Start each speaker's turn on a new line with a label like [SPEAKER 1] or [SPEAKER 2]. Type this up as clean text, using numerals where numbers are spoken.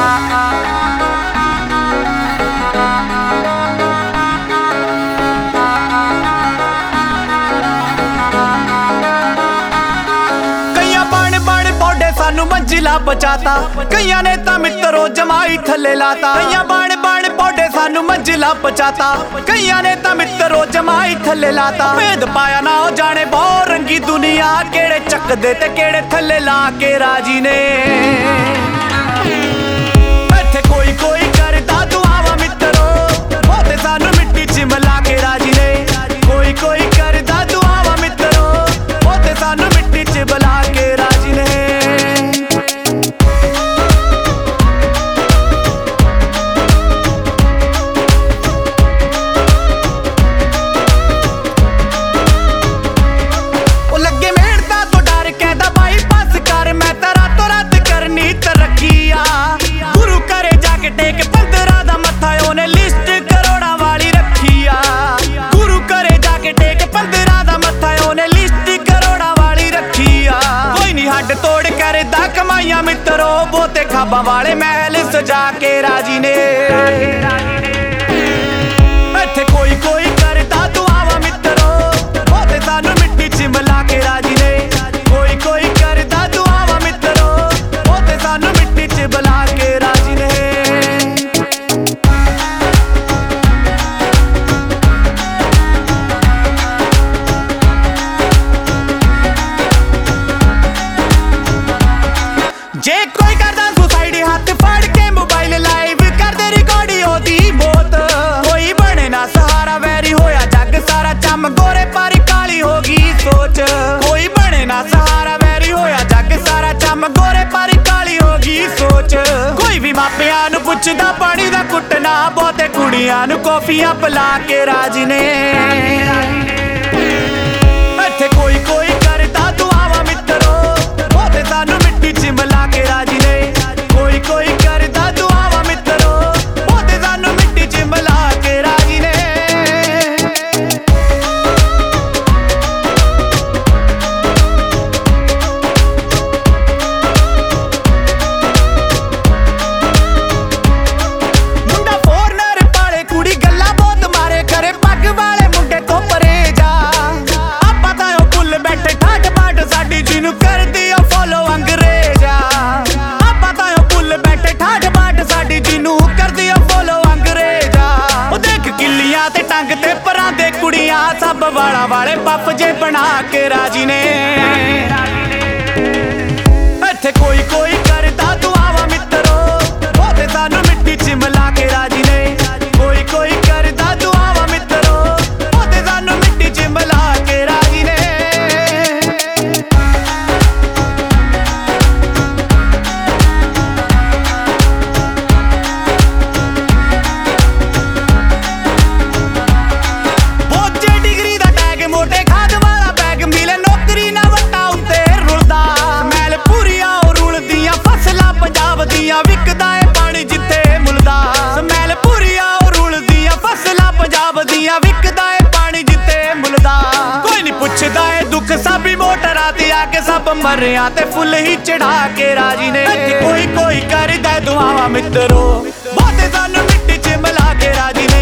[SPEAKER 1] सानू मंजिला बचाता कईयां ने तां मित्रो जमाई थले लाता। कईयां बाण बाण पौडे सानू मंजिला बचाता कईयां ने तां मित्रो जमाई थले लाता। भेद पाया ना हो जाने बहुत रंगी दुनिया केड़े चकदे ते केड़े थले ला के राजी ने। इत्थे कोई कोई करदा दुआवां मित्रो बहुते सानू मिट्टी च मिला के राजी ने। कोई कोई करदा दुआवां मित्रो बहुते सानू मिट्टी च मिला के राजी ने। तोड़ करदा कमाइयां मित्रो बहुते खाबा वाले महल सजा के राजी ने। इत्थे कोई कोई करदा दुआवां मित्रो बहुते सानू मिट्टी च मिला के राजी ने। कोई कोई करदा दुआवां मित्रो बहुते सानू मिट्टी च मिला के राजी ने। जे कोई करदा सुसाइड हाथ फड़ के मोबाइल लाइव करदे रिकॉर्डिंग ओदी मौत। कोई बने ना सहारा वैरी होया जग सारा चम गोरे पर काली होगी सोच। कोई बने ना सहारा वैरी होया जग सारा चम गोरे पर काली होगी सोच। कोई भी मापियां नू पुछदा पानी दा कुटना बहुते कुड़ियां नू कॉफियां पिला के राजी ने। इत्थे कोई कोई करदा दुआवां मित्रो बहुते सानू मिट्टी च मिला के राजी ने। कोई कोई करदा दुआवां मित्रो बहुते सानू मिट्टी च मिला के राजी ने। मुंडा फॉरनर पाले कुड़ी गल्ला बहुत मारे करे पग वाले मुंडे तो परे जा। आपां तां ओ भुल बैठे ठाठ बाट साडी जिनू करदी आ फॉलो अंग्रेजा। आपां तां ओ भुल बैठे ठाठ बाट साडी जिनू करदी आ फॉलो अंग्रेजा। ओ देख किल्लियां ते टंग ते परां दे कुड़ियां सब वाला वाले पप जे बना के राजी ने। इत्थे कोई कोई करदा दुआवां मित्रो बहुते सानू मिट्टी च मिला के राजी ने। कोई कोई करदा दुआवां मित्रो बहुते सानू मिट्टी च मिला के राजी ने। बोझे डिग्री दा टैग मोटे खाद वाला बैग मिले नौकरी ना वट्टा उत्ते रुलदा। मैल पूरियां रुलदियां फसलां पंजाब दियां विकदा ए पानी जिथे मुलदा। मैल पूरियां रुलदियां फसलां पंजाब दियां विकदा ए पानी जिथे मुलदा। कोई नहीं पुछदा ए दुख साबी मोटरा ते आके सब मरिया ते फुल ही चढ़ा के राजी ने। कोई कोई करदा दुआवां मित्रो बहुते सानू मिट्टी च मिला के राजी ने।